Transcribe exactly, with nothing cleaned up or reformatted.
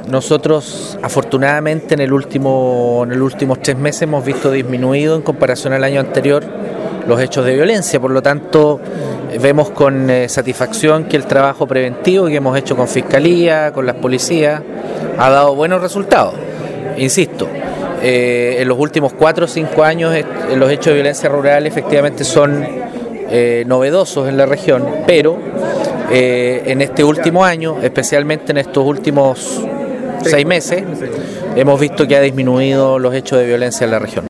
nosotros afortunadamente en el último, en los últimos tres meses hemos visto disminuido en comparación al año anterior los hechos de violencia, por lo tanto vemos con eh, satisfacción que el trabajo preventivo que hemos hecho con Fiscalía, con las policías, ha dado buenos resultados. Insisto, eh, en los últimos cuatro o cinco años eh, los hechos de violencia rural efectivamente son eh, novedosos en la región, pero eh, en este último año, especialmente en estos últimos seis meses, hemos visto que ha disminuido los hechos de violencia en la región.